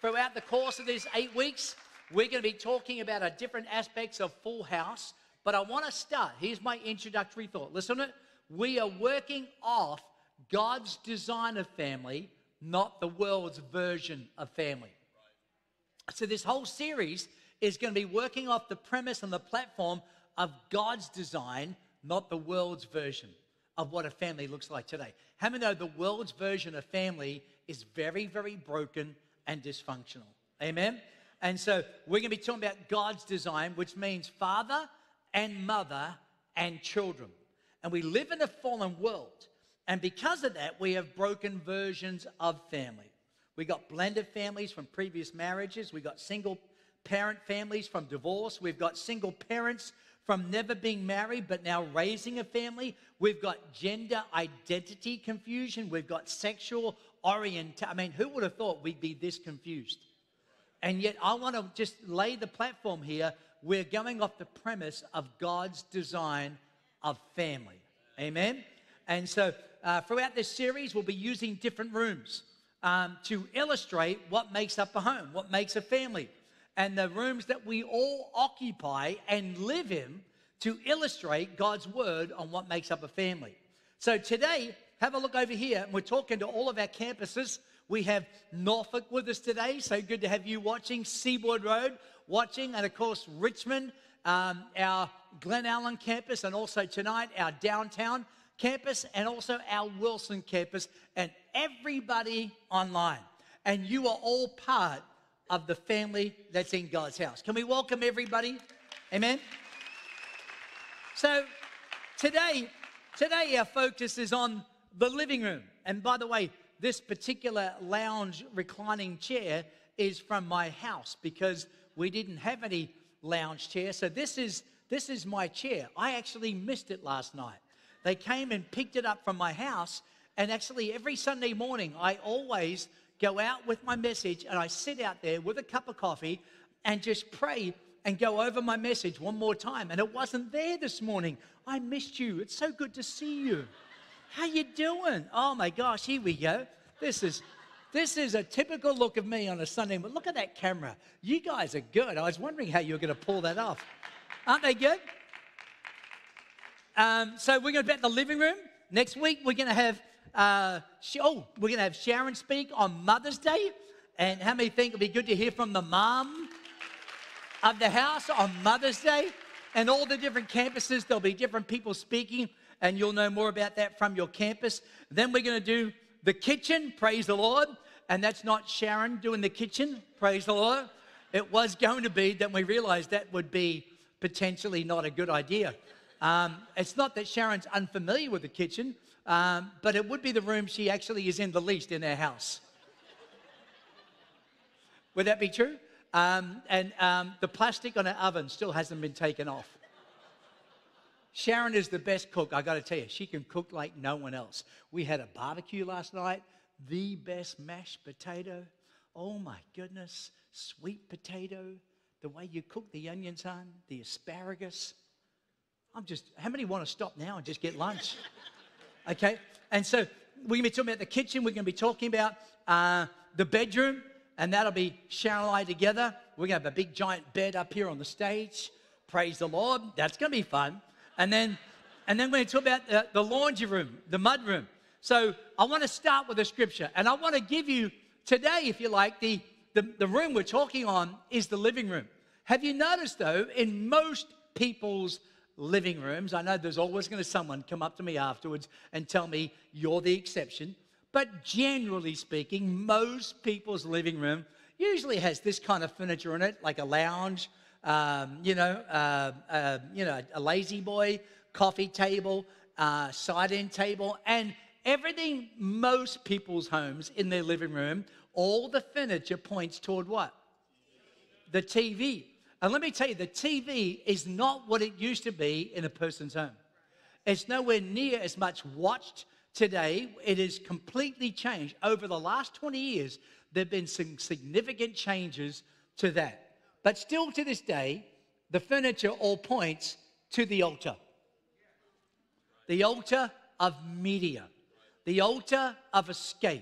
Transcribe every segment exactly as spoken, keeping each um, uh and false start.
throughout the course of these eight weeks, we're going to be talking about our different aspects of Full House. But I want to start. Here's my introductory thought. Listen to it. We are working off God's design of family, not the world's version of family. So this whole series is going to be working off the premise and the platform of God's design, not the world's version of what a family looks like today. How many know the world's version of family is very, very broken and dysfunctional? Amen? And so we're going to be talking about God's design, which means father and mother and children. And we live in a fallen world. And because of that, we have broken versions of family. We got blended families from previous marriages. We got single parent families from divorce. We've got single parents from never being married but now raising a family. We've got gender identity confusion. We've got sexual orientation. I mean, who would have thought we'd be this confused? And yet I want to just lay the platform here. We're going off the premise of God's design of family. Amen? And so uh, throughout this series, we'll be using different rooms um, to illustrate what makes up a home, what makes a family. And the rooms that we all occupy and live in to illustrate God's word on what makes up a family. So today, have a look over here. And we're talking to all of our campuses. We have Norfolk with us today, so good to have you watching. Seaboard Road watching, and of course Richmond, um, our Glen Allen campus, and also tonight our downtown campus, and also our Wilson campus, and everybody online. And you are all part of the family that's in God's house. Can we welcome everybody? Amen? So today, today our focus is on the living room. And by the way, this particular lounge reclining chair is from my house because we didn't have any lounge chair. So this is, this is my chair. I actually missed it last night. They came and picked it up from my house. And actually every Sunday morning, I always go out with my message and I sit out there with a cup of coffee and just pray and go over my message one more time. And it wasn't there this morning. I missed you. It's so good to see you. How you doing? Oh my gosh, here we go. This is this is a typical look of me on a Sunday. But look at that camera. You guys are good. I was wondering how you were going to pull that off. Aren't they good? Um, so we're going to be at the living room. Next week we're going to have uh, oh we're going to have Sharon speak on Mother's Day. And how many think it'd be good to hear from the mom of the house on Mother's Day? And all the different campuses, there'll be different people speaking. And you'll know more about that from your campus. Then we're going to do the kitchen, praise the Lord. And that's not Sharon doing the kitchen, praise the Lord. It was going to be, then we realized that would be potentially not a good idea. Um, it's not that Sharon's unfamiliar with the kitchen, um, but it would be the room she actually is in the least in our house. Would that be true? Um, and um, the plastic on our oven still hasn't been taken off. Sharon is the best cook, I got to tell you. She can cook like no one else. We had a barbecue last night, the best mashed potato. Oh my goodness, sweet potato, the way you cook the onions, hon, the asparagus. I'm just, how many want to stop now and just get lunch? Okay, and so we're going to be talking about the kitchen. We're going to be talking about uh, the bedroom, and that'll be Sharon and I together. We're going to have a big giant bed up here on the stage. Praise the Lord. That's going to be fun. And then, and then we're going to talk about the, the laundry room, the mud room. So I want to start with a scripture. And I want to give you today, if you like, the, the, the room we're talking on is the living room. Have you noticed, though, in most people's living rooms, I know there's always going to someone come up to me afterwards and tell me you're the exception. But generally speaking, most people's living room usually has this kind of furniture in it, like a lounge, Um, you know, uh, uh, you know, a lazy boy, coffee table, uh, side-end table, and everything. Most people's homes in their living room, all the furniture points toward what? The T V. And let me tell you, the T V is not what it used to be in a person's home. It's nowhere near as much watched today. It is completely changed. Over the last twenty years, there have been some significant changes to that. But still to this day, the furniture all points to the altar. The altar of media. The altar of escape.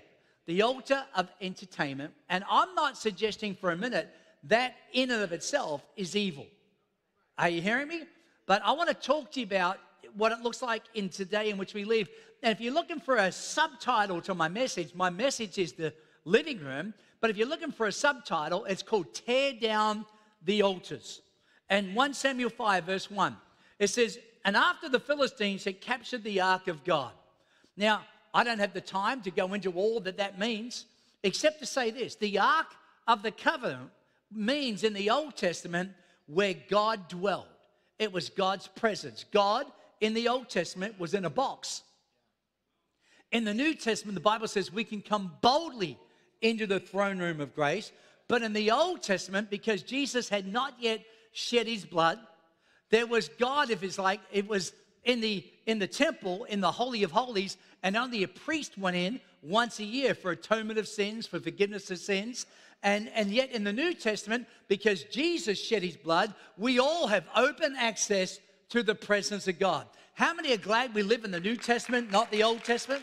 the altar of entertainment. And I'm not suggesting for a minute that in and of itself is evil. Are you hearing me? But I want to talk to you about what it looks like in today in which we live. And if you're looking for a subtitle to my message, my message is the living room. But if you're looking for a subtitle, it's called Tear Down the Altars. And First Samuel five, verse one, it says, and after the Philistines had captured the ark of God. Now, I don't have the time to go into all that that means, except to say this. The ark of the covenant means in the Old Testament where God dwelled. It was God's presence. God in the Old Testament was in a box. In the New Testament, the Bible says we can come boldly into the throne room of grace. But in the Old Testament, because Jesus had not yet shed his blood, there was God, if it's like, it was in the in the temple, in the Holy of Holies, and only a priest went in once a year for atonement of sins, for forgiveness of sins. And, and yet in the New Testament, because Jesus shed his blood, we all have open access to the presence of God. How many are glad we live in the New Testament, not the Old Testament?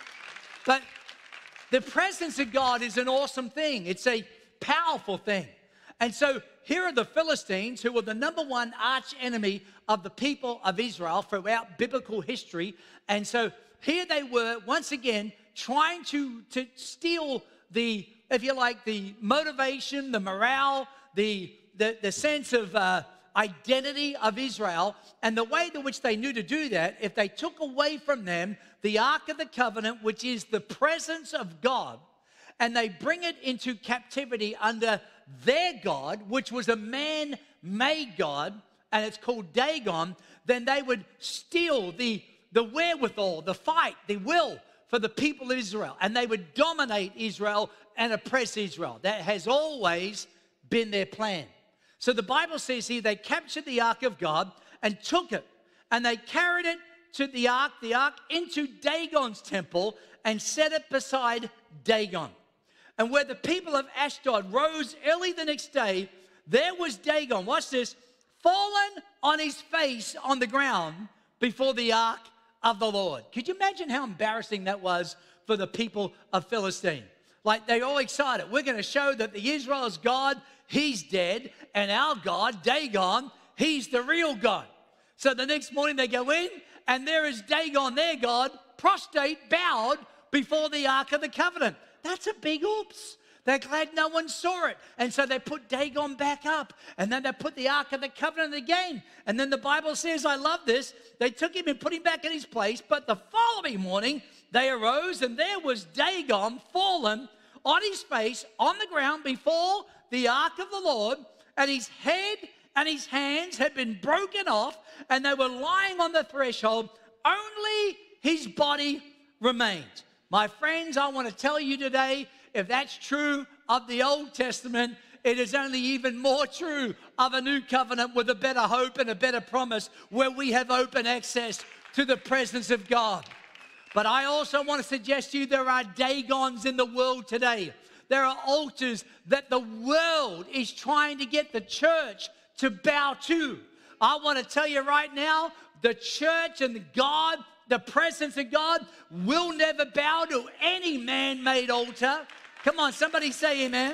But the presence of God is an awesome thing. It's a powerful thing. And so here are the Philistines, who were the number one arch enemy of the people of Israel throughout biblical history. And so here they were, once again, trying to, to steal the, if you like, the motivation, the morale, the, the, the sense of uh, identity of Israel. And the way in which they knew to do that, if they took away from them the Ark of the Covenant, which is the presence of God, and they bring it into captivity under their God, which was a man-made God, and it's called Dagon, then they would steal the, the wherewithal, the fight, the will for the people of Israel, and they would dominate Israel and oppress Israel. That has always been their plan. So the Bible says here they captured the ark of God and took it, and they carried it to the ark, the ark into Dagon's temple, and set it beside Dagon. And where the people of Ashdod rose early the next day, there was Dagon, watch this, fallen on his face on the ground before the ark of the Lord. Could you imagine how embarrassing that was for the people of Philistine? Like, they're all excited. We're going to show that the Israel's God, he's dead, and our God, Dagon, he's the real God. So the next morning they go in, and there is Dagon, their God, prostrate, bowed before the Ark of the Covenant. That's a big oops. They're glad no one saw it. And so they put Dagon back up. And then they put the Ark of the Covenant again. And then the Bible says, I love this, they took him and put him back in his place. But the following morning, they arose, and there was Dagon fallen on his face on the ground before the Ark of the Lord. And his head and his hands had been broken off, and they were lying on the threshold. Only his body remained. My friends, I want to tell you today, if that's true of the Old Testament, it is only even more true of a new covenant with a better hope and a better promise, where we have open access to the presence of God. But I also want to suggest to you there are Dagons in the world today. There are altars that the world is trying to get the church to bow to. I want to tell you right now, the church and God, the presence of God, will never bow to any man-made altar. Come on, somebody say amen.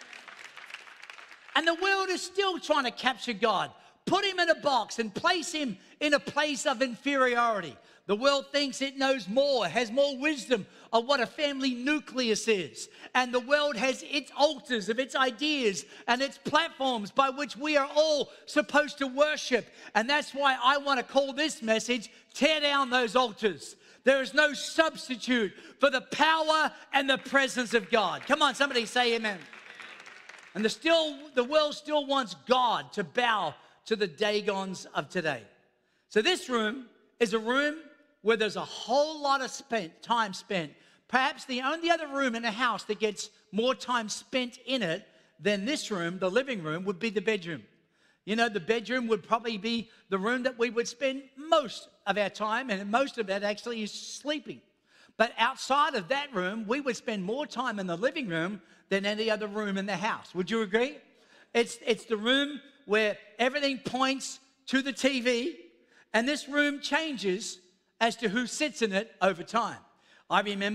And the world is still trying to capture God, put him in a box and place him in a place of inferiority. The world thinks it knows more, has more wisdom of what a family nucleus is. And the world has its altars of its ideas and its platforms by which we are all supposed to worship. And that's why I want to call this message, Tear Down Those Altars. There is no substitute for the power and the presence of God. Come on, somebody say amen. And the, still, the world still wants God to bow to the Dagons of today. So this room is a room where there's a whole lot of spent, time spent. Perhaps the only other room in a house that gets more time spent in it than this room, the living room, would be the bedroom. You know, the bedroom would probably be the room that we would spend most of our time, and most of that actually is sleeping. But outside of that room, we would spend more time in the living room than any other room in the house. Would you agree? It's, it's the room where everything points to the T V, and this room changes as to who sits in it over time. I remember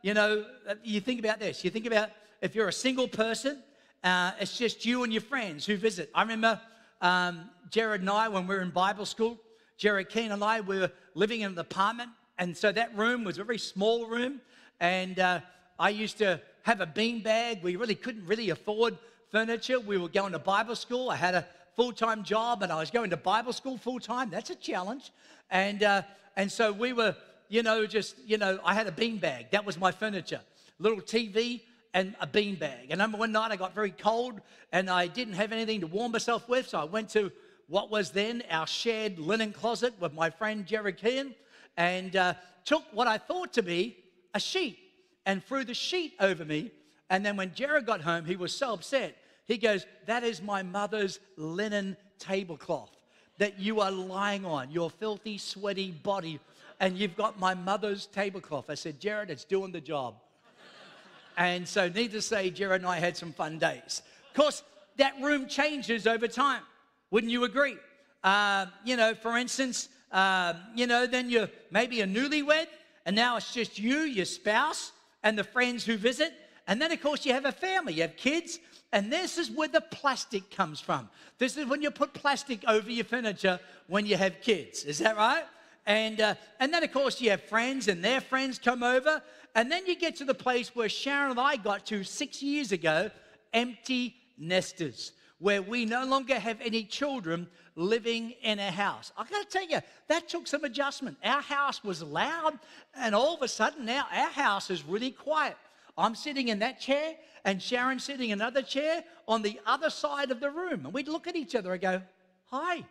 you know, you think about this. You think about if you're a single person, uh, it's just you and your friends who visit. I remember um, Jared and I, when we were in Bible school, Jared Keane and I, we were living in an apartment. And so that room was a very small room. And uh, I used to have a beanbag. We really couldn't really afford furniture. We were going to Bible school. I had a full-time job, and I was going to Bible school full-time. That's a challenge. And uh, and so we were, you know, just, you know, I had a beanbag. That was my furniture. Little T V and a beanbag. And I remember one night I got very cold, and I didn't have anything to warm myself with, so I went to what was then our shared linen closet with my friend Jerry Keane, and uh, took what I thought to be a sheet and threw the sheet over me. And then when Jared got home, he was so upset. He goes, "That is my mother's linen tablecloth that you are lying on, your filthy, sweaty body, and you've got my mother's tablecloth." I said, "Jared, it's doing the job." And so needless to say, Jared and I had some fun days. Of course, that room changes over time. Wouldn't you agree? Uh, you know, for instance, uh, you know, then you're maybe a newlywed, and now it's just you, your spouse, and the friends who visit. And then, of course, you have a family. You have kids. And this is where the plastic comes from. This is when you put plastic over your furniture when you have kids. Is that right? And, uh, and then, of course, you have friends, and their friends come over. And then you get to the place where Sharon and I got to six years ago, empty nesters, where we no longer have any children living in a house. I got to tell you, that took some adjustment. Our house was loud, and all of a sudden now our house is really quiet. I'm sitting in that chair, and Sharon's sitting in another chair on the other side of the room. And we'd look at each other and go, "Hi."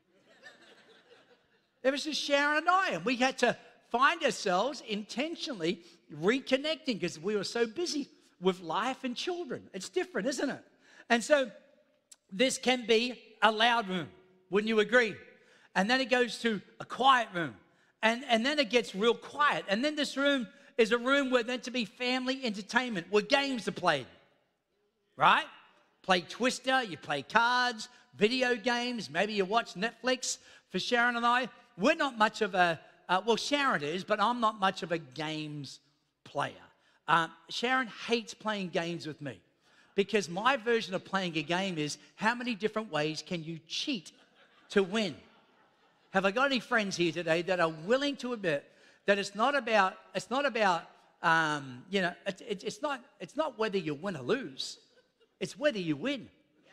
It was just Sharon and I, and we had to find ourselves intentionally reconnecting because we were so busy with life and children. It's different, isn't it? And so this can be a loud room. Wouldn't you agree? And then it goes to a quiet room. And, and then it gets real quiet. And then this room is a room where meant to be family entertainment, where games are played, right? Play Twister, you play cards, video games, maybe you watch Netflix. For Sharon and I, we're not much of a, uh, well, Sharon is, but I'm not much of a games player. Um, Sharon hates playing games with me because my version of playing a game is how many different ways can you cheat to win? Have I got any friends here today that are willing to admit that it's not about, it's not about, um, you know, it, it, it's not, it's not whether you win or lose. It's whether you win.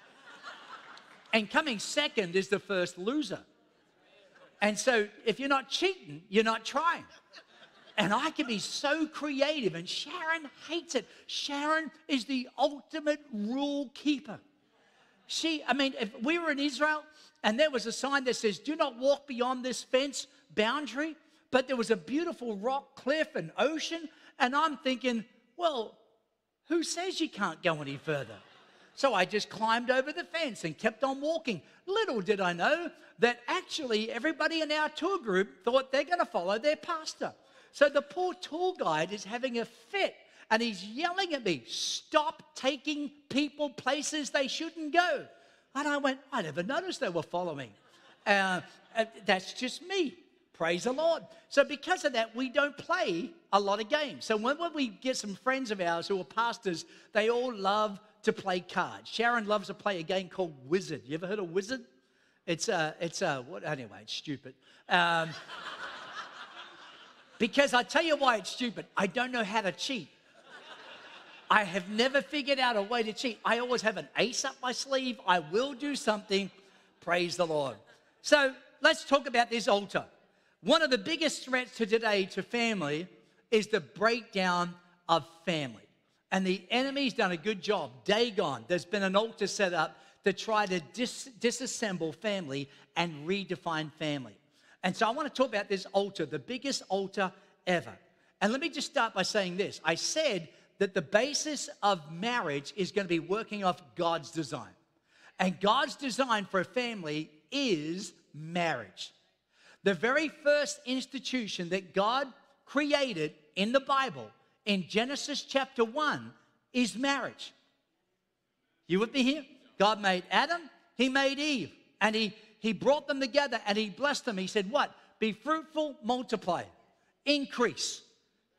And coming second is the first loser. And so if you're not cheating, you're not trying. And I can be so creative, and Sharon hates it. Sharon is the ultimate rule keeper. She, I mean, if we were in Israel and there was a sign that says, "Do not walk beyond this fence boundary," but there was a beautiful rock cliff and ocean, and I'm thinking, well, who says you can't go any further? So I just climbed over the fence and kept on walking. Little did I know that actually everybody in our tour group thought they're going to follow their pastor. So the poor tour guide is having a fit, and he's yelling at me, "Stop taking people places they shouldn't go." And I went, I never noticed they were following. Uh, that's just me. Praise the Lord. So because of that, we don't play a lot of games. So when, when we get some friends of ours who are pastors, they all love to play cards. Sharon loves to play a game called Wizard. You ever heard of Wizard? It's a, it's a, what, anyway, it's stupid. Um, because I tell you why it's stupid. I don't know how to cheat. I have never figured out a way to cheat. I always have an ace up my sleeve. I will do something. Praise the Lord. So let's talk about this altar. One of the biggest threats to today to family is the breakdown of family. And the enemy's done a good job. Dagon, there's been an altar set up to try to dis- disassemble family and redefine family. And so I want to talk about this altar, the biggest altar ever. And let me just start by saying this. I said that the basis of marriage is going to be working off God's design. And God's design for a family is marriage. The very first institution that God created in the Bible, in Genesis chapter one, is marriage. You with me here? God made Adam, he made Eve, and he, he brought them together and he blessed them. He said what? Be fruitful, multiply, increase.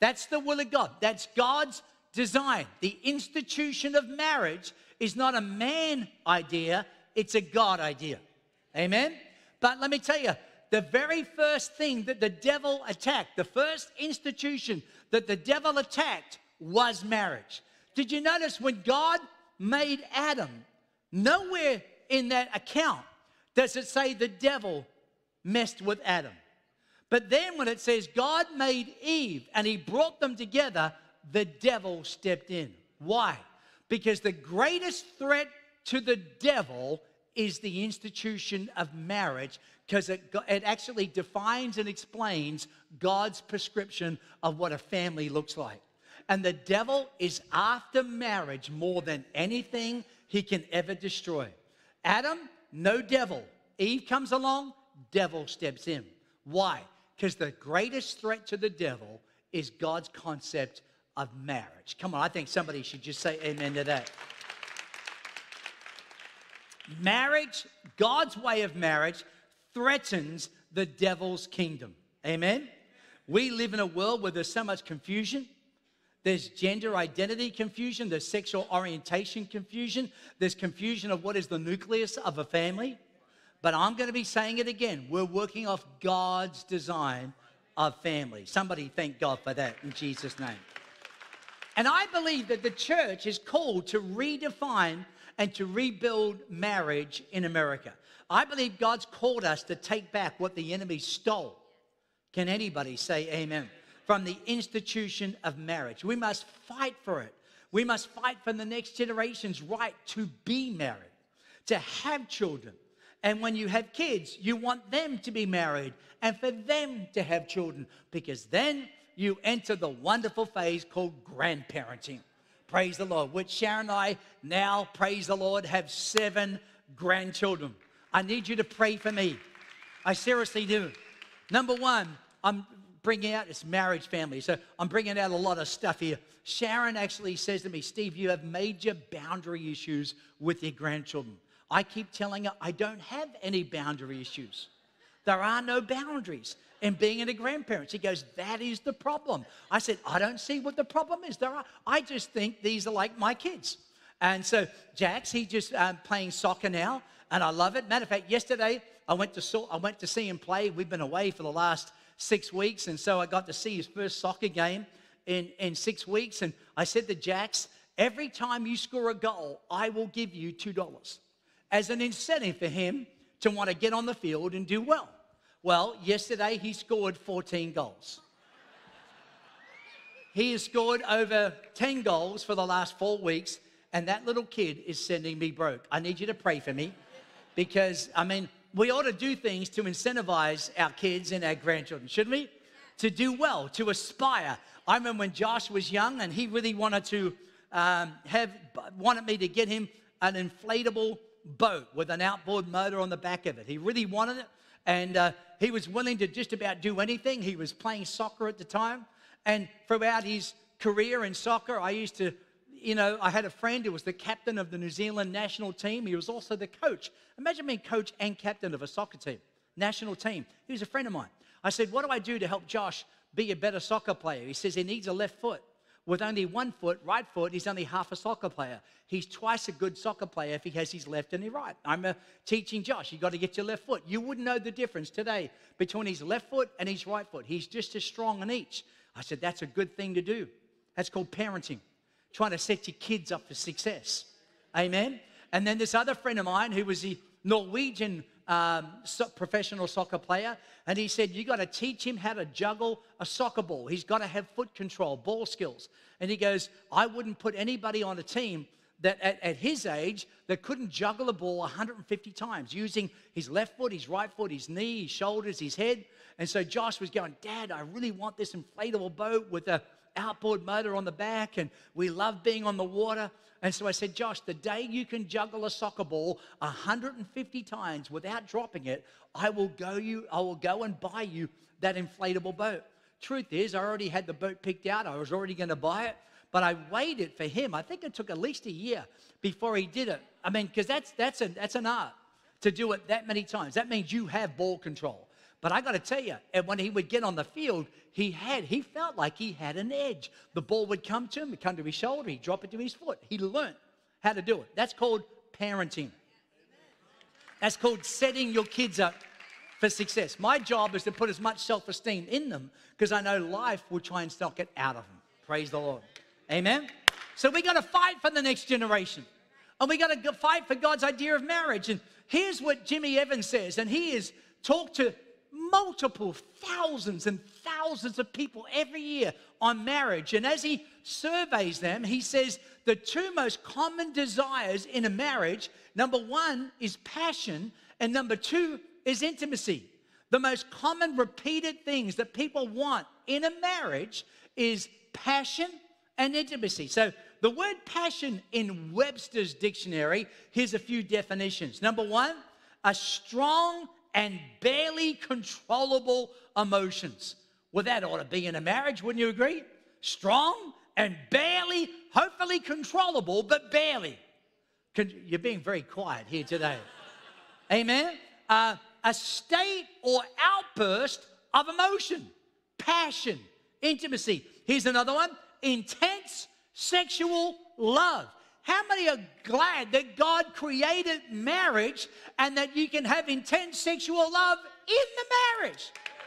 That's the will of God. That's God's design. The institution of marriage is not a man idea, it's a God idea. Amen? But let me tell you, the very first thing that the devil attacked, the first institution that the devil attacked was marriage. Did you notice when God made Adam, nowhere in that account does it say the devil messed with Adam. But then when it says God made Eve and he brought them together, the devil stepped in. Why? Because the greatest threat to the devil is the institution of marriage, because it, it actually defines and explains God's prescription of what a family looks like. And the devil is after marriage more than anything he can ever destroy. Adam, no devil. Eve comes along, devil steps in. Why? Because the greatest threat to the devil is God's concept of marriage. Come on, I think somebody should just say amen to that. Marriage, God's way of marriage, threatens the devil's kingdom. Amen? We live in a world where there's so much confusion. There's gender identity confusion. There's sexual orientation confusion. There's confusion of what is the nucleus of a family. But I'm going to be saying it again. We're working off God's design of family. Somebody thank God for that in Jesus' name. And I believe that the church is called to redefine and to rebuild marriage in America. I believe God's called us to take back what the enemy stole. Can anybody say amen? From the institution of marriage. We must fight for it. We must fight for the next generation's right to be married, to have children. And when you have kids, you want them to be married and for them to have children, because then you enter the wonderful phase called grandparenting. Praise the Lord. Which Sharon and I now, praise the Lord, have seven grandchildren. I need you to pray for me. I seriously do. Number one, I'm bringing out this marriage family. So I'm bringing out a lot of stuff here. Sharon actually says to me, Steve, you have major boundary issues with your grandchildren. I keep telling her I don't have any boundary issues. There are no boundaries in being a grandparent. She goes, that is the problem. I said, I don't see what the problem is. There are. I just think these are like my kids. And so Jax, he just um, playing soccer now, and I love it. Matter of fact, yesterday I went to so, I went to see him play. We've been away for the last six weeks, and so I got to see his first soccer game in, in six weeks. And I said to Jax, every time you score a goal, I will give you two dollars as an incentive for him to want to get on the field and do well. Well, yesterday he scored fourteen goals. He has scored over ten goals for the last four weeks, and that little kid is sending me broke. I need you to pray for me, because, I mean, we ought to do things to incentivize our kids and our grandchildren, shouldn't we? To do well, to aspire. I remember when Josh was young and he really wanted to um, have, wanted me to get him an inflatable boat with an outboard motor on the back of it. He really wanted it, and uh, he was willing to just about do anything. He was playing soccer at the time, and throughout his career in soccer, I used to, you know, I had a friend who was the captain of the New Zealand national team. He was also the coach. Imagine being coach and captain of a soccer team, national team. He was a friend of mine. I said, what do I do to help Josh be a better soccer player? He says he needs a left foot. With only one foot, right foot, he's only half a soccer player. He's twice a good soccer player if he has his left and his right. I'm uh, teaching Josh, you got to get your left foot. You wouldn't know the difference today between his left foot and his right foot. He's just as strong in each. I said, that's a good thing to do. That's called parenting, trying to set your kids up for success. Amen? And then this other friend of mine who was the Norwegian um, so professional soccer player, and he said, you got to teach him how to juggle a soccer ball. He's got to have foot control, ball skills. And he goes, I wouldn't put anybody on a team that at, at his age that couldn't juggle a ball one hundred fifty times using his left foot, his right foot, his knee, his shoulders, his head. And so Josh was going, Dad, I really want this inflatable boat with a outboard motor on the back, and we love being on the water. And so I said, Josh, the day you can juggle a soccer ball one hundred fifty times without dropping it, I will go you, I will go and buy you that inflatable boat. Truth is, I already had the boat picked out. I was already going to buy it, but I waited for him. I think it took at least a year before he did it. I mean, because that's that's a that's an art to do it that many times. That means you have ball control. But I got to tell you, and when he would get on the field, he had, he felt like he had an edge. The ball would come to him, it'd come to his shoulder, he'd drop it to his foot. He learned how to do it. That's called parenting. That's called setting your kids up for success. My job is to put as much self-esteem in them because I know life will try and stock it out of them. Praise the Lord. Amen? So we got to fight for the next generation. And we got to fight for God's idea of marriage. And here's what Jimmy Evans says. And he has talked to multiple thousands and thousands of people every year on marriage. And as he surveys them, he says the two most common desires in a marriage, number one is passion, and number two is intimacy. The most common repeated things that people want in a marriage is passion and intimacy. So the word passion in Webster's dictionary, here's a few definitions. Number one, a strong and barely controllable emotions. Well, that ought to be in a marriage, wouldn't you agree? Strong and barely, hopefully controllable, but barely. You're being very quiet here today. Amen? Uh, a state or outburst of emotion, passion, intimacy. Here's another one, intense sexual love. How many are glad that God created marriage and that you can have intense sexual love in the marriage?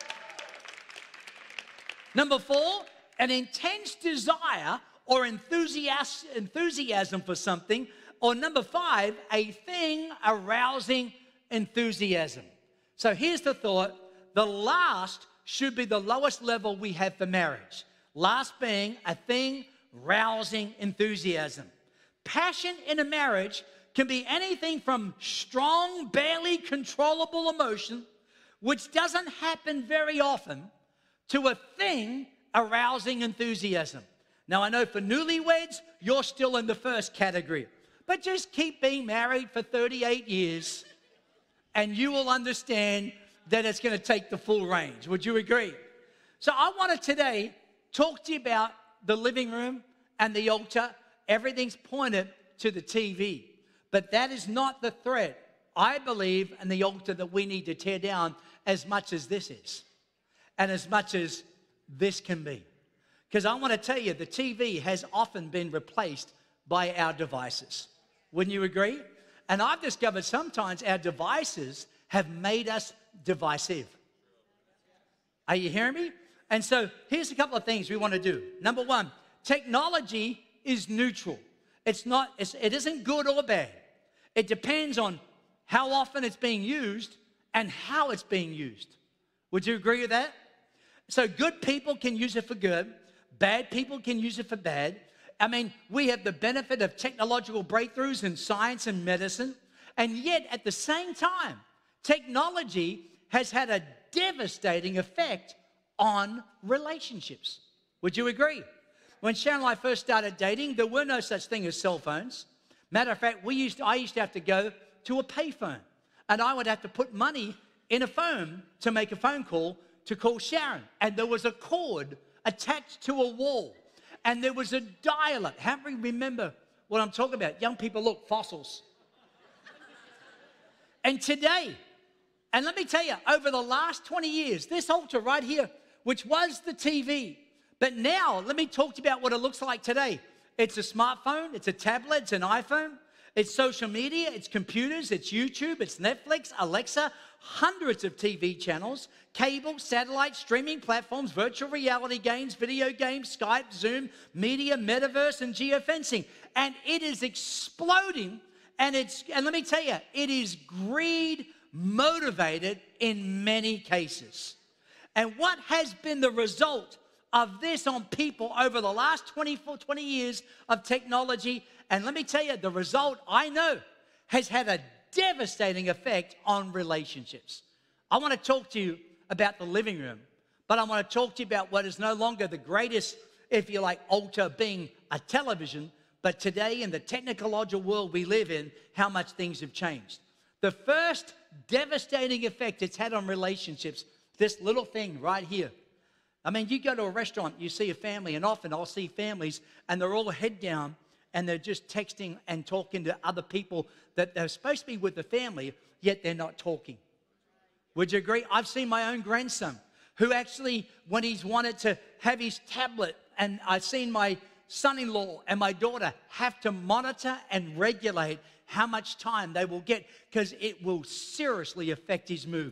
Number four, an intense desire or enthusiasm, enthusiasm for something. Or number five, a thing arousing enthusiasm. So here's the thought. The last should be the lowest level we have for marriage. Last being a thing rousing enthusiasm. Passion in a marriage can be anything from strong, barely controllable emotion, which doesn't happen very often, to a thing arousing enthusiasm. Now, I know for newlyweds, you're still in the first category, but just keep being married for thirty-eight years, and you will understand that it's going to take the full range. Would you agree? So I want to today talk to you about the living room and the altar. Everything's pointed to the T V, but that is not the threat, I believe, and the altar that we need to tear down as much as this is, and as much as this can be. Because I want to tell you, the T V has often been replaced by our devices. Wouldn't you agree? And I've discovered sometimes our devices have made us divisive. Are you hearing me? And so here's a couple of things we want to do. Number one, technology is neutral. It's not, it's, it isn't good or bad. It depends on how often it's being used and how it's being used. Would you agree with that? So good people can use it for good. Bad people can use it for bad. I mean, we have the benefit of technological breakthroughs in science and medicine. And yet, at the same time, technology has had a devastating effect on relationships. Would you agree? When Sharon and I first started dating, there were no such thing as cell phones. Matter of fact, we used to, I used to have to go to a payphone, and I would have to put money in a phone to make a phone call to call Sharon. And there was a cord attached to a wall, and there was a dial-up. How many remember what I'm talking about? Young people, look, fossils. And today, and let me tell you, over the last twenty years, this altar right here, which was the T V, but now, let me talk to you about what it looks like today. It's a smartphone, it's a tablet, it's an iPhone, it's social media, it's computers, it's YouTube, it's Netflix, Alexa, hundreds of T V channels, cable, satellite, streaming platforms, virtual reality games, video games, Skype, Zoom, media, metaverse, and geofencing. And it is exploding, and it's, and let me tell you, it is greed motivated in many cases. And what has been the result of this on people over the last twenty-four, twenty years of technology? And let me tell you, the result, I know, has had a devastating effect on relationships. I want to talk to you about the living room, but I want to talk to you about what is no longer the greatest, if you like, altar being a television, but today in the technological world we live in, how much things have changed. The first devastating effect it's had on relationships, this little thing right here. I mean, you go to a restaurant, you see a family, and often I'll see families, and they're all head down, and they're just texting and talking to other people that they're supposed to be with the family, yet they're not talking. Would you agree? I've seen my own grandson who actually, when he's wanted to have his tablet, and I've seen my son-in-law and my daughter have to monitor and regulate how much time they will get because it will seriously affect his mood.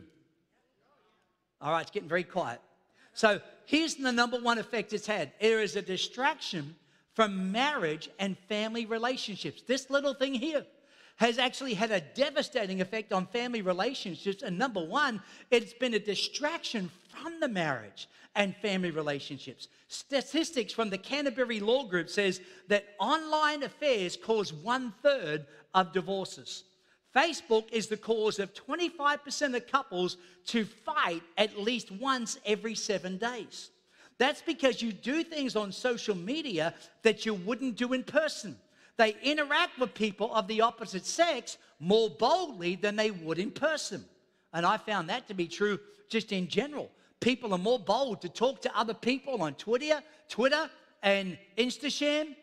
All right, it's getting very quiet. So here's the number one effect it's had. There is a distraction from marriage and family relationships. This little thing here has actually had a devastating effect on family relationships. And number one, it's been a distraction from the marriage and family relationships. Statistics from the Canterbury Law Group says that online affairs cause one-third of divorces. Facebook is the cause of twenty-five percent of couples to fight at least once every seven days. That's because you do things on social media that you wouldn't do in person. They interact with people of the opposite sex more boldly than they would in person. And I found that to be true just in general. People are more bold to talk to other people on Twitter, Twitter and Instagram,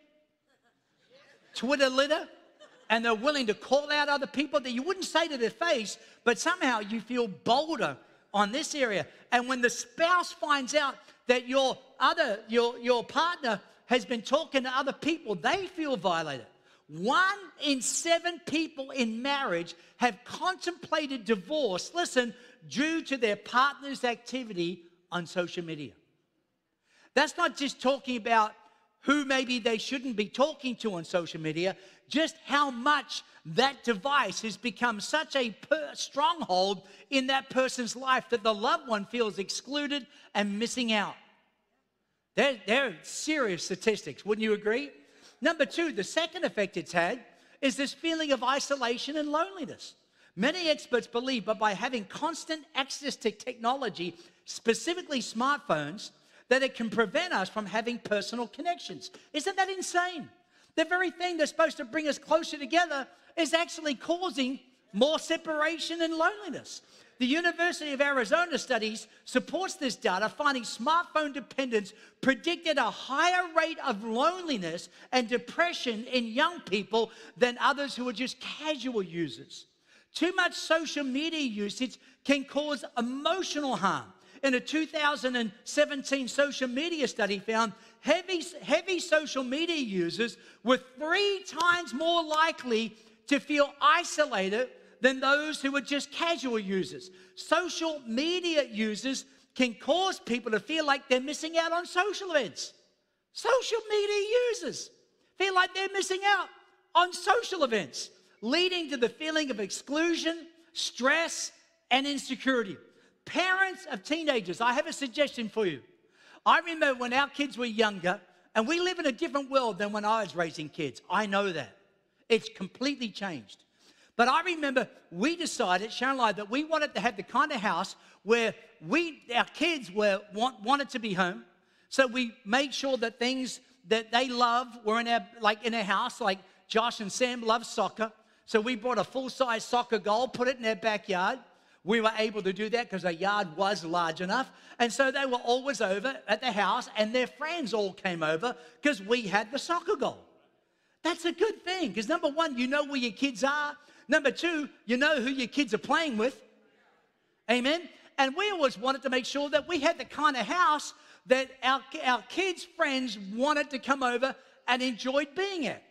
Twitter litter, and they're willing to call out other people that you wouldn't say to their face, but somehow you feel bolder on this area. And when the spouse finds out that your other, your, your partner has been talking to other people, they feel violated. One in seven people in marriage have contemplated divorce, listen, due to their partner's activity on social media. That's not just talking about who maybe they shouldn't be talking to on social media, just how much that device has become such a per- stronghold in that person's life that the loved one feels excluded and missing out. They're, they're serious statistics, wouldn't you agree? Number two, the second effect it's had is this feeling of isolation and loneliness. Many experts believe that by having constant access to technology, specifically smartphones, that it can prevent us from having personal connections. Isn't that insane? The very thing that's supposed to bring us closer together is actually causing more separation and loneliness. The University of Arizona studies supports this data, finding smartphone dependence predicted a higher rate of loneliness and depression in young people than others who are just casual users. Too much social media usage can cause emotional harm. In a two thousand seventeen social media study found heavy, heavy social media users were three times more likely to feel isolated than those who are just casual users. Social media users can cause people to feel like they're missing out on social events. Social media users feel like they're missing out on social events, leading to the feeling of exclusion, stress, and insecurity. Parents of teenagers, I have a suggestion for you. I remember when our kids were younger, and we live in a different world than when I was raising kids. I know that. It's completely changed. But I remember we decided, Sharon and I, that we wanted to have the kind of house where we, our kids were want, wanted to be home. So we made sure that things that they love were in our, like in our house, like Josh and Sam love soccer. So we bought a full-size soccer goal, put it in their backyard. We were able to do that because our yard was large enough. And so they were always over at the house, and their friends all came over because we had the soccer goal. That's a good thing because, number one, you know where your kids are. Number two, you know who your kids are playing with. Amen? And we always wanted to make sure that we had the kind of house that our, our kids' friends wanted to come over and enjoyed being at.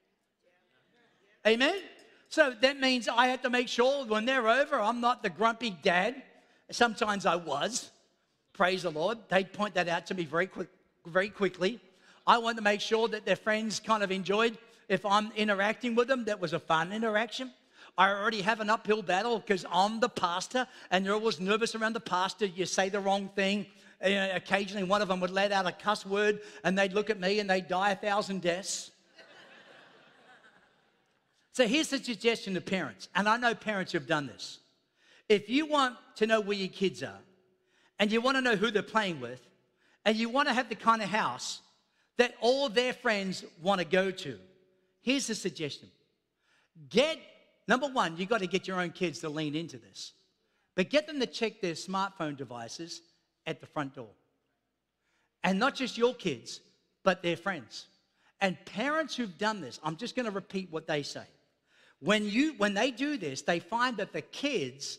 Amen? So that means I have to make sure when they're over, I'm not the grumpy dad. Sometimes I was. Praise the Lord. They'd point that out to me very quick, very quickly. I want to make sure that their friends kind of enjoyed, if I'm interacting with them, that was a fun interaction. I already have an uphill battle because I'm the pastor, and they're always nervous around the pastor. You say the wrong thing. You know, occasionally one of them would let out a cuss word, and they'd look at me, and they'd die a thousand deaths. So here's the suggestion to parents, and I know parents who have done this. If you want to know where your kids are, and you want to know who they're playing with, and you want to have the kind of house that all their friends want to go to, here's the suggestion. Get, number one, you've got to get your own kids to lean into this. But get them to check their smartphone devices at the front door. And not just your kids, but their friends. And parents who've done this, I'm just going to repeat what they say. When, you, when they do this, they find that the kids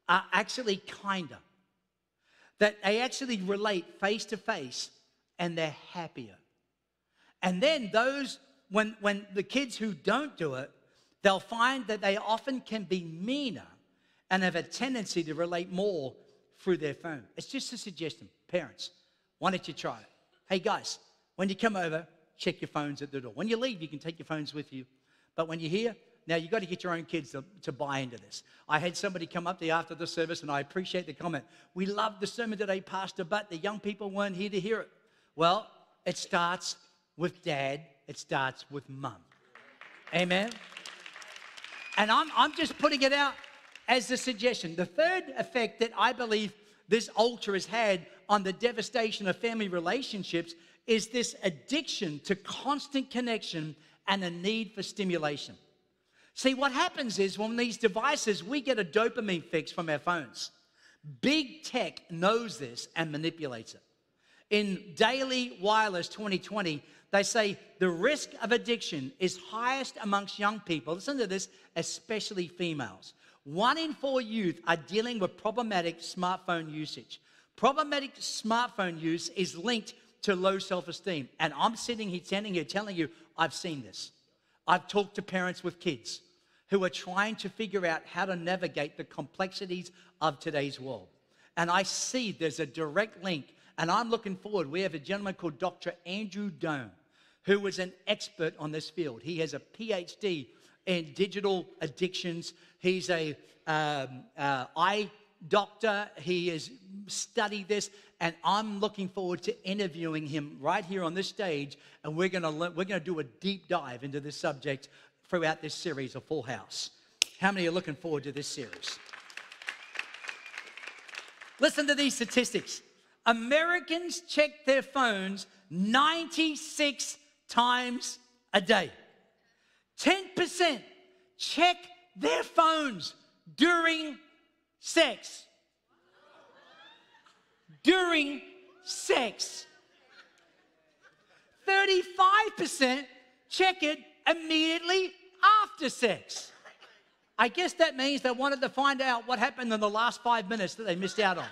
are actually kinder, that they actually relate face to face and they're happier. And then those, when, when the kids who don't do it, they'll find that they often can be meaner and have a tendency to relate more through their phone. It's just a suggestion. Parents, why don't you try it? Hey guys, when you come over, check your phones at the door. When you leave, you can take your phones with you. But when you're here, now you've got to get your own kids to, to buy into this. I had somebody come up there after the service, and I appreciate the comment. We loved the sermon today, Pastor, but the young people weren't here to hear it. Well, it starts with dad. It starts with mum. Amen? And I'm, I'm just putting it out as a suggestion. The third effect that I believe this altar has had on the devastation of family relationships is this addiction to constant connection and a need for stimulation. See, what happens is when these devices, we get a dopamine fix from our phones. Big tech knows this and manipulates it. In Daily Wireless twenty twenty, they say the risk of addiction is highest amongst young people. Listen to this, especially females. One in four youth are dealing with problematic smartphone usage. Problematic smartphone use is linked to low self-esteem. And I'm sitting here standing here telling you, I've seen this. I've talked to parents with kids who are trying to figure out how to navigate the complexities of today's world. And I see there's a direct link, and I'm looking forward. We have a gentleman called Doctor Andrew Doan, who is an expert on this field. He has a P H D in digital addictions. He's a um, uh, eye doctor. He has studied this, and I'm looking forward to interviewing him right here on this stage, and we're going to we're going to do a deep dive into this subject throughout this series of Full House. How many are looking forward to this series? Listen to these statistics. Americans check their phones ninety-six times a day. ten percent check their phones during sex. During sex. thirty-five percent check it immediately after sex. I guess that means they wanted to find out what happened in the last five minutes that they missed out on.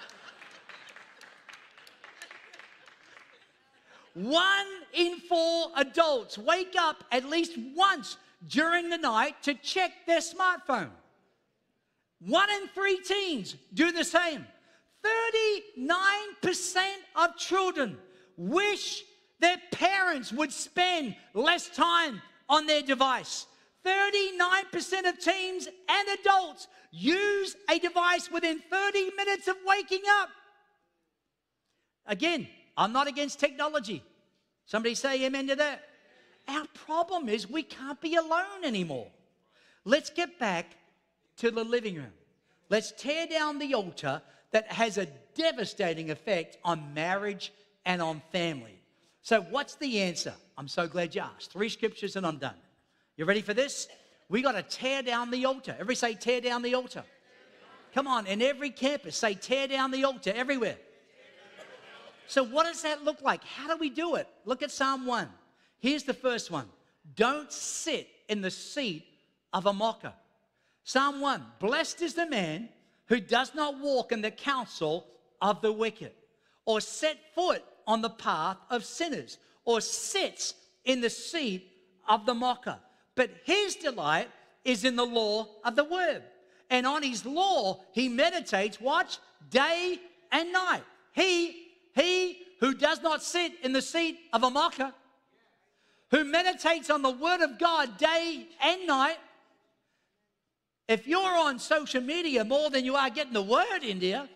One in four adults wake up at least once during the night to check their smartphone. One in three teens do the same. thirty-nine percent of children wish their parents would spend less time on their device. thirty-nine percent of teens and adults use a device within thirty minutes of waking up. Again, I'm not against technology. Somebody say amen to that. Our problem is we can't be alone anymore. Let's get back to the living room. Let's tear down the altar that has a devastating effect on marriage and on family. So what's the answer? I'm so glad you asked. Three scriptures and I'm done. You ready for this? We got to tear down the altar. Everybody say tear down the altar. Come on, in every campus, say tear down the altar everywhere. So what does that look like? How do we do it? Look at Psalm one. Here's the first one. Don't sit in the seat of a mocker. Psalm one, blessed is the man who does not walk in the counsel of the wicked, or set foot on the path of sinners, or sits in the seat of the mocker. But his delight is in the law of the word. And on his law he meditates, watch, day and night. He, he who does not sit in the seat of a mocker, who meditates on the word of God day and night. If you're on social media more than you are getting the word in there,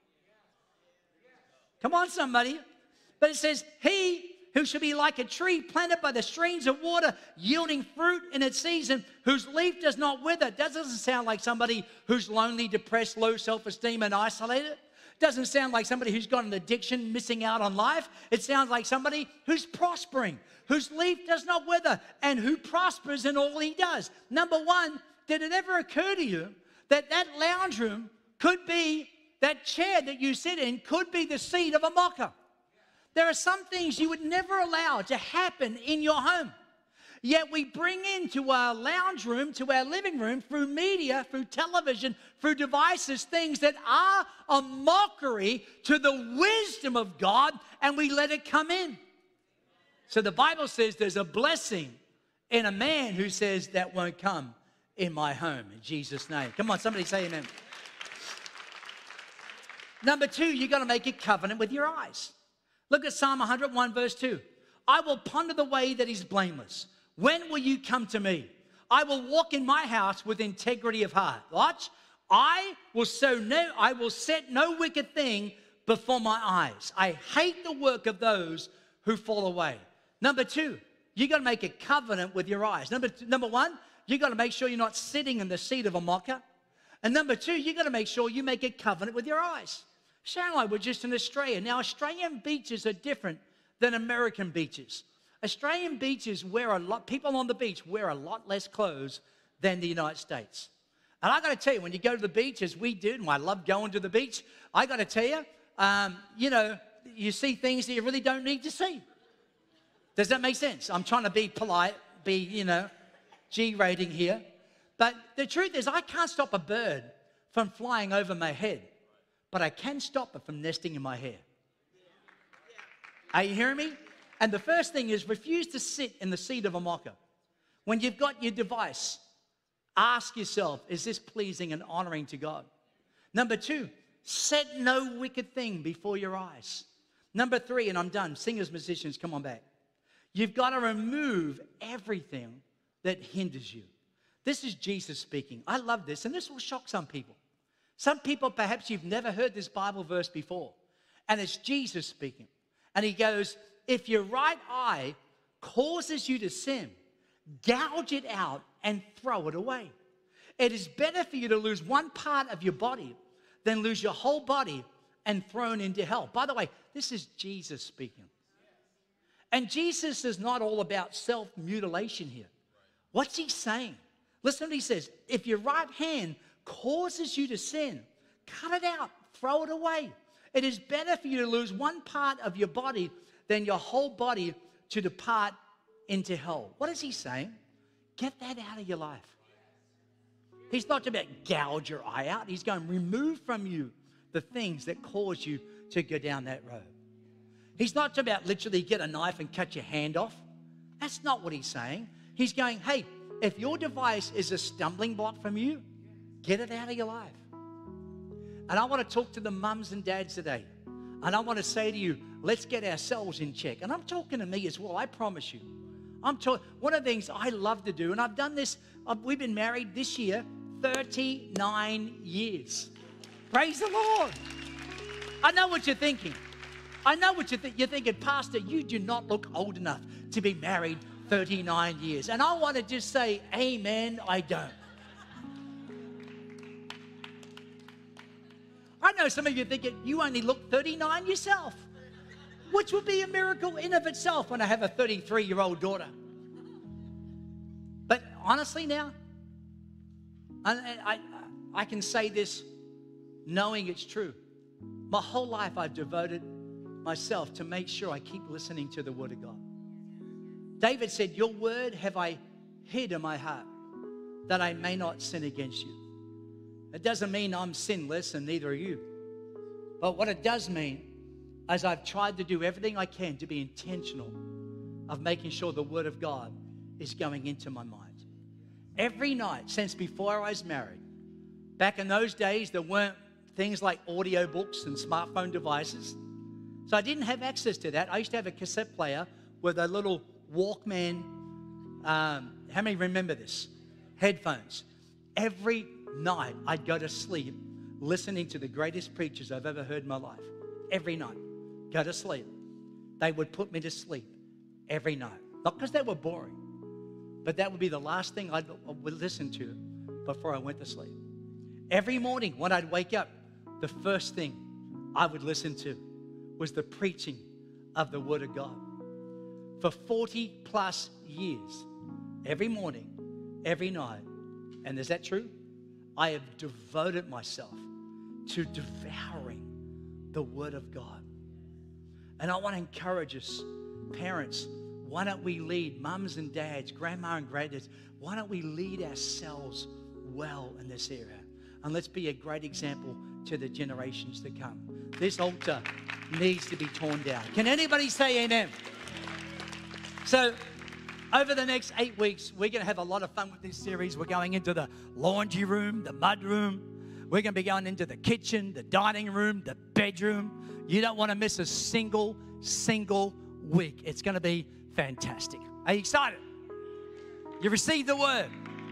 come on somebody. But it says, he who should be like a tree planted by the streams of water, yielding fruit in its season, whose leaf does not wither. That doesn't sound like somebody who's lonely, depressed, low self-esteem, and isolated. Doesn't sound like somebody who's got an addiction, missing out on life. It sounds like somebody who's prospering, whose leaf does not wither, and who prospers in all he does. Number one, did it ever occur to you that that lounge room could be, that chair that you sit in could be the seat of a mocker? There are some things you would never allow to happen in your home. Yet we bring into our lounge room, to our living room, through media, through television, through devices, things that are a mockery to the wisdom of God, and we let it come in. So the Bible says there's a blessing in a man who says that won't come in my home, in Jesus' name. Come on, somebody say amen. Number two, you've got to make a covenant with your eyes. Look at Psalm one hundred one, verse two. I will ponder the way that is blameless. When will you come to me? I will walk in my house with integrity of heart. Watch. I will sow no, I will set no wicked thing before my eyes. I hate the work of those who fall away. Number two, you got to make a covenant with your eyes. Number two, number one, you got to make sure you're not sitting in the seat of a mocker. And number two, you got to make sure you make a covenant with your eyes. Sharon and I were just in Australia. Now, Australian beaches are different than American beaches. Australian beaches wear a lot, people on the beach wear a lot less clothes than the United States. And I got to tell you, when you go to the beach, as we did, and I love going to the beach, I got to tell you, um, you know, you see things that you really don't need to see. Does that make sense? I'm trying to be polite, be, you know, G rating here. But the truth is, I can't stop a bird from flying over my head, but I can stop it from nesting in my hair. Are you hearing me? And the first thing is, refuse to sit in the seat of a mocker. When you've got your device, ask yourself, is this pleasing and honoring to God? Number two, set no wicked thing before your eyes. Number three, and I'm done. Singers, musicians, come on back. You've got to remove everything that hinders you. This is Jesus speaking. I love this, and this will shock some people. Some people, perhaps you've never heard this Bible verse before, and it's Jesus speaking. And he goes, if your right eye causes you to sin, gouge it out and throw it away. It is better for you to lose one part of your body than lose your whole body and thrown into hell. By the way, this is Jesus speaking. And Jesus is not all about self-mutilation here. What's he saying? Listen to what he says. If your right hand causes you to sin, cut it out, throw it away. It is better for you to lose one part of your body than your whole body to depart into hell. What is he saying? Get that out of your life. He's not about gouge your eye out. He's going, remove from you the things that cause you to go down that road. He's not about literally get a knife and cut your hand off. That's not what he's saying. He's going, hey, if your device is a stumbling block from you, get it out of your life. And I want to talk to the mums and dads today. And I want to say to you, let's get ourselves in check. And I'm talking to me as well, I promise you. I'm talking. One of the things I love to do, and I've done this, uh, we've been married this year thirty-nine years. Praise the Lord. I know what you're thinking. I know what you're, th- you're thinking, Pastor, you do not look old enough to be married thirty-nine years. And I want to just say, amen, I don't. I know some of you thinking, you only look thirty-nine yourself, which would be a miracle in of itself when I have a thirty-three-year-old daughter. But honestly now, I, I, I can say this knowing it's true. My whole life I've devoted myself to make sure I keep listening to the Word of God. David said, your word have I hid in my heart that I may not sin against you. It doesn't mean I'm sinless and neither are you. But what it does mean is I've tried to do everything I can to be intentional of making sure the Word of God is going into my mind. Every night since before I was married, back in those days, there weren't things like audio books and smartphone devices. So I didn't have access to that. I used to have a cassette player with a little Walkman, um, how many remember this? Headphones. Every night I'd go to sleep listening to the greatest preachers I've ever heard in my life. Every night. Go to sleep. They would put me to sleep every night. Not because they were boring, but that would be the last thing I'd, I would listen to before I went to sleep. Every morning when I'd wake up, the first thing I would listen to was the preaching of the Word of God. For forty plus years, every morning, every night, and is that true? I have devoted myself to devouring the Word of God. And I want to encourage us, parents, why don't we lead mums and dads, grandma and granddads, why don't we lead ourselves well in this area? And let's be a great example to the generations to come. This altar needs to be torn down. Can anybody say amen? So, over the next eight weeks, we're going to have a lot of fun with this series. We're going into the laundry room, the mud room. We're going to be going into the kitchen, the dining room, the bedroom. You don't want to miss a single, single week. It's going to be fantastic. Are you excited? You received the word.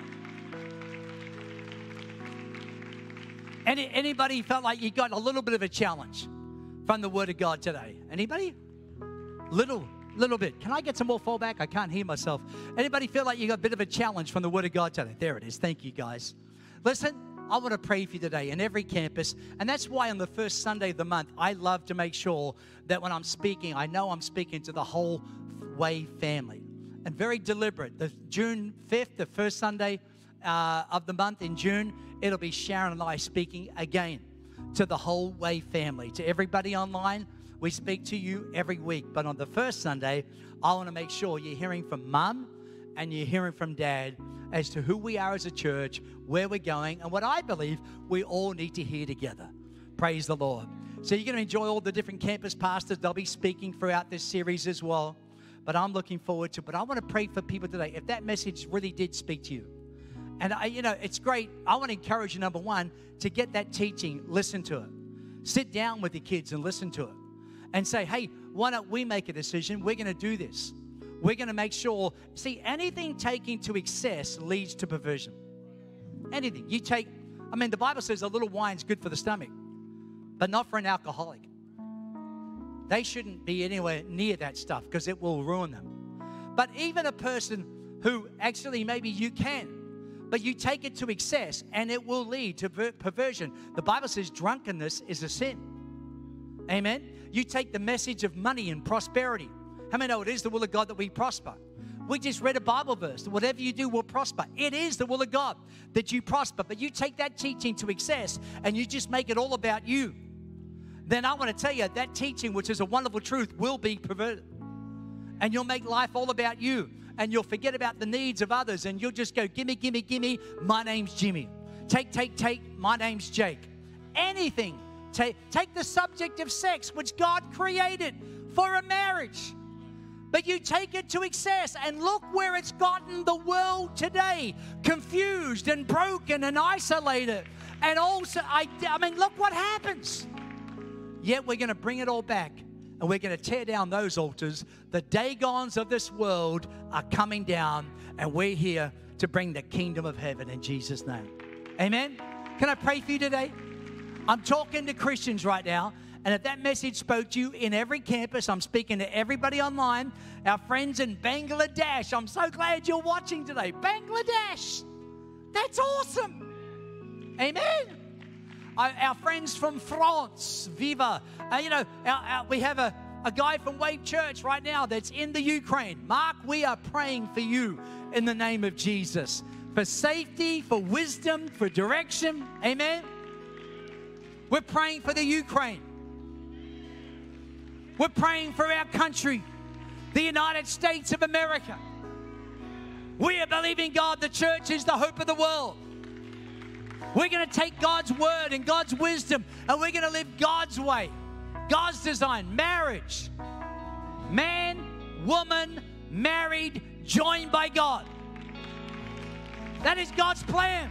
Any, anybody felt like you got a little bit of a challenge from the word of God today? Anybody? Little, little bit. Can I get some more fallback? I can't hear myself. Anybody feel like you got a bit of a challenge from the word of God today? There it is. Thank you, guys. Listen, I want to pray for you today in every campus. And that's why on the first Sunday of the month, I love to make sure that when I'm speaking, I know I'm speaking to the whole Way family. And very deliberate. The June fifth, the first Sunday uh, of the month in June, it'll be Sharon and I speaking again to the whole Way family. To everybody online, we speak to you every week. But on the first Sunday, I want to make sure you're hearing from Mum and you're hearing from Dad as to who we are as a church, where we're going, and what I believe we all need to hear together. Praise the Lord. So you're going to enjoy all the different campus pastors. They'll be speaking throughout this series as well. But I'm looking forward to it. But I want to pray for people today. If that message really did speak to you, and I, you know, it's great. I want to encourage you, number one, to get that teaching, listen to it. Sit down with your kids and listen to it. And say, hey, why don't we make a decision? We're going to do this. We're going to make sure. See, anything taken to excess leads to perversion. Anything. You take, I mean, the Bible says a little wine's good for the stomach, but not for an alcoholic. They shouldn't be anywhere near that stuff because it will ruin them. But even a person who actually maybe you can, but you take it to excess and it will lead to perversion. The Bible says drunkenness is a sin. Amen? You take the message of money and prosperity. How many know it is the will of God that we prosper? We just read a Bible verse. Whatever you do will prosper. It is the will of God that you prosper. But you take that teaching to excess and you just make it all about you. Then I want to tell you that teaching, which is a wonderful truth, will be perverted. And you'll make life all about you. And you'll forget about the needs of others. And you'll just go, gimme, gimme, gimme, my name's Jimmy. Take, take, take, my name's Jake. Anything. Take, take the subject of sex, which God created for a marriage. But you take it to excess. And look where it's gotten the world today. Confused and broken and isolated. And also, I, I mean, look what happens. Yet we're going to bring it all back and we're going to tear down those altars. The Dagons of this world are coming down and we're here to bring the kingdom of heaven in Jesus' name. Amen? Can I pray for you today? I'm talking to Christians right now, and if that message spoke to you in every campus, I'm speaking to everybody online, our friends in Bangladesh. I'm so glad you're watching today. Bangladesh. That's awesome. Amen. Our friends from France, Viva. Uh, you know, our, our, we have a, a guy from Wave Church right now that's in the Ukraine. Mark, we are praying for you in the name of Jesus. For safety, for wisdom, for direction. Amen. We're praying for the Ukraine. We're praying for our country, the United States of America. We are believing God, the church is the hope of the world. We're going to take God's word and God's wisdom and we're going to live God's way. God's design, marriage. Man, woman, married, joined by God. That is God's plan.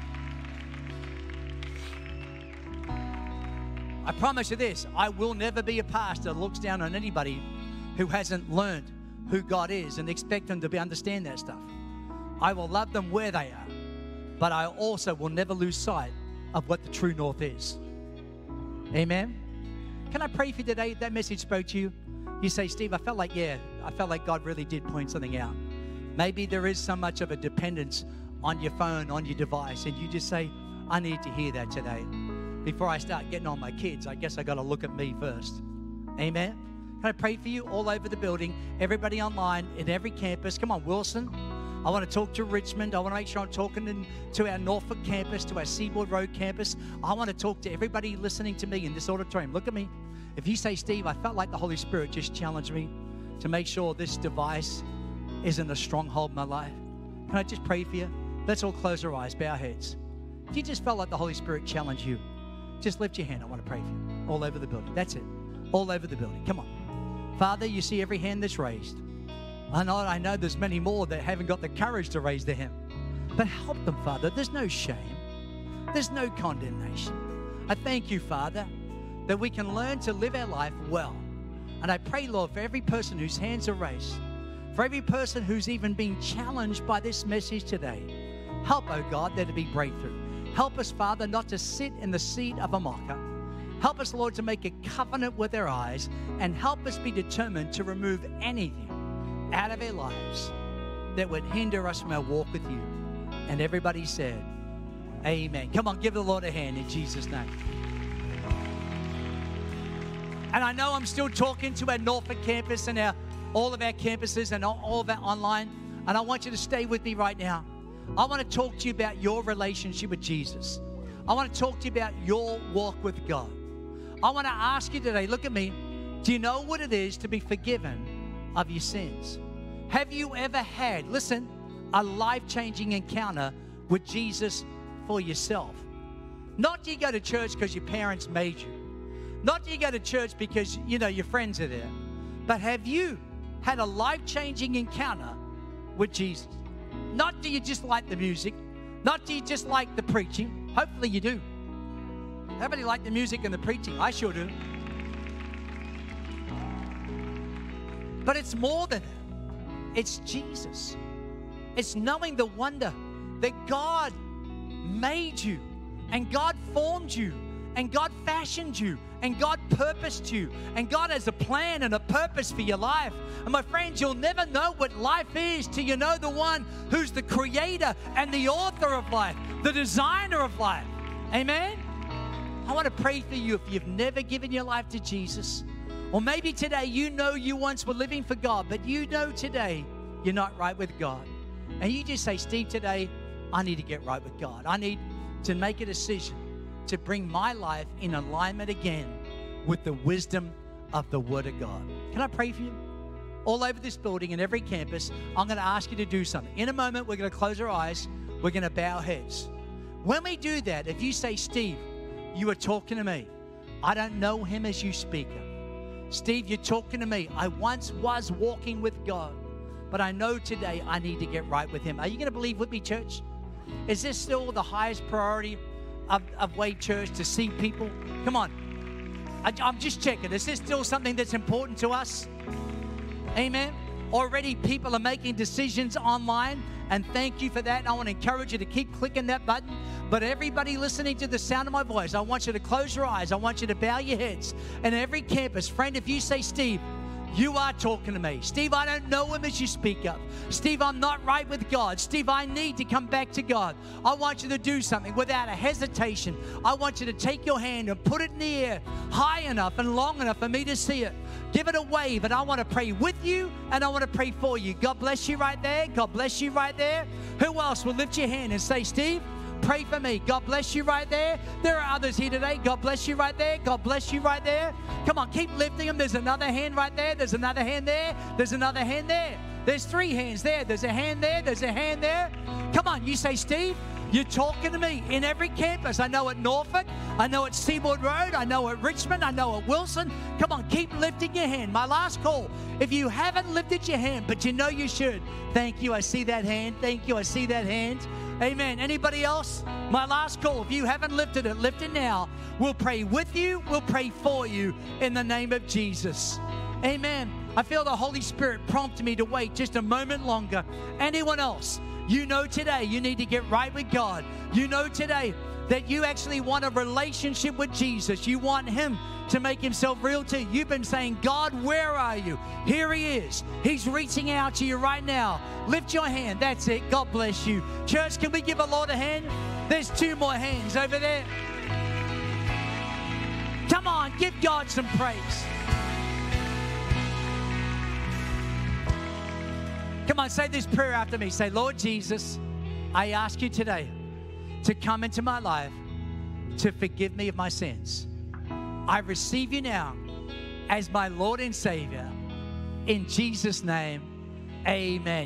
I promise you this, I will never be a pastor that looks down on anybody who hasn't learned who God is and expect them to be, understand that stuff. I will love them where they are. But I also will never lose sight of what the true north is. Amen? Can I pray for you today? That message spoke to you. You say, Steve, I felt like, yeah, I felt like God really did point something out. Maybe there is so much of a dependence on your phone, on your device, and you just say, I need to hear that today. Before I start getting on my kids, I guess I got to look at me first. Amen? Can I pray for you all over the building, everybody online, in every campus? Come on, Wilson. I want to talk to Richmond. I want to make sure I'm talking in, to our Norfolk campus, to our Seaboard Road campus. I want to talk to everybody listening to me in this auditorium. Look at me. If you say, Steve, I felt like the Holy Spirit just challenged me to make sure this device isn't a stronghold in my life. Can I just pray for you? Let's all close our eyes, bow our heads. If you just felt like the Holy Spirit challenged you, just lift your hand. I want to pray for you all over the building. That's it. All over the building. Come on. Father, you see every hand that's raised. I know, I know there's many more that haven't got the courage to raise their hand. But help them, Father. There's no shame. There's no condemnation. I thank you, Father, that we can learn to live our life well. And I pray, Lord, for every person whose hands are raised, for every person who's even been challenged by this message today, help, oh God, there to be breakthrough. Help us, Father, not to sit in the seat of a mocker. Help us, Lord, to make a covenant with our eyes, and help us be determined to remove anything out of our lives that would hinder us from our walk with you. And everybody said, amen. Come on, give the Lord a hand in Jesus' name. And I know I'm still talking to our Norfolk campus and our all of our campuses and all of our online. And I want you to stay with me right now. I want to talk to you about your relationship with Jesus. I want to talk to you about your walk with God. I want to ask you today, look at me. Do you know what it is to be forgiven of your sins? Have you ever had, listen, a life-changing encounter with Jesus for yourself? Not do you go to church because your parents made you. Not do you go to church because, you know, your friends are there. But have you had a life-changing encounter with Jesus? Not do you just like the music. Not do you just like the preaching. Hopefully you do. Everybody like the music and the preaching. I sure do. But it's more than that. It's Jesus. It's knowing the wonder that God made you and God formed you and God fashioned you and God purposed you and God has a plan and a purpose for your life. And my friends, you'll never know what life is till you know the one who's the creator and the author of life, the designer of life. Amen? I want to pray for you if you've never given your life to Jesus. Or maybe today you know you once were living for God, but you know today you're not right with God. And you just say, Steve, today I need to get right with God. I need to make a decision to bring my life in alignment again with the wisdom of the Word of God. Can I pray for you? All over this building and every campus, I'm going to ask you to do something. In a moment, we're going to close our eyes. We're going to bow our heads. When we do that, if you say, Steve, you are talking to me. I don't know him as you speak of. Steve, you're talking to me. I once was walking with God, but I know today I need to get right with him. Are you going to believe with me, church? Is this still the highest priority of, of Wade Church, to see people? Come on. I, I'm just checking. Is this still something that's important to us? Amen. Already people are making decisions online, and thank you for that. And I want to encourage you to keep clicking that button. But everybody listening to the sound of my voice, I want you to close your eyes. I want you to bow your heads. And every campus, friend, if you say, Steve, you are talking to me. Steve, I don't know him as you speak of. Steve, I'm not right with God. Steve, I need to come back to God. I want you to do something without a hesitation. I want you to take your hand and put it in the air high enough and long enough for me to see it. Give it a wave, and I want to pray with you, and I want to pray for you. God bless you right there. God bless you right there. Who else will lift your hand and say, Steve, pray for me. God bless you right there. There are others here today. God bless you right there. God bless you right there. Come on, keep lifting them. There's another hand right there. There's another hand there. There's another hand there. There's three hands there. There's a hand there. There's a hand there. Come on, you say, Steve, you're talking to me. In every campus, I know at Norfolk, I know at Seaboard Road, I know at Richmond, I know at Wilson. Come on, keep lifting your hand. My last call. If you haven't lifted your hand, but you know you should, thank you. I see that hand. Thank you. I see that hand. Amen. Anybody else? My last call. If you haven't lifted it, lift it now. We'll pray with you. We'll pray for you in the name of Jesus. Amen. I feel the Holy Spirit prompting me to wait just a moment longer. Anyone else? You know today you need to get right with God. You know today that you actually want a relationship with Jesus. You want him to make himself real to you. You've been saying, God, where are you? Here he is. He's reaching out to you right now. Lift your hand. That's it. God bless you. Church, can we give the Lord a hand? There's two more hands over there. Come on, give God some praise. Come on, say this prayer after me. Say, Lord Jesus, I ask you today to come into my life, to forgive me of my sins. I receive you now as my Lord and Savior. In Jesus' name, amen.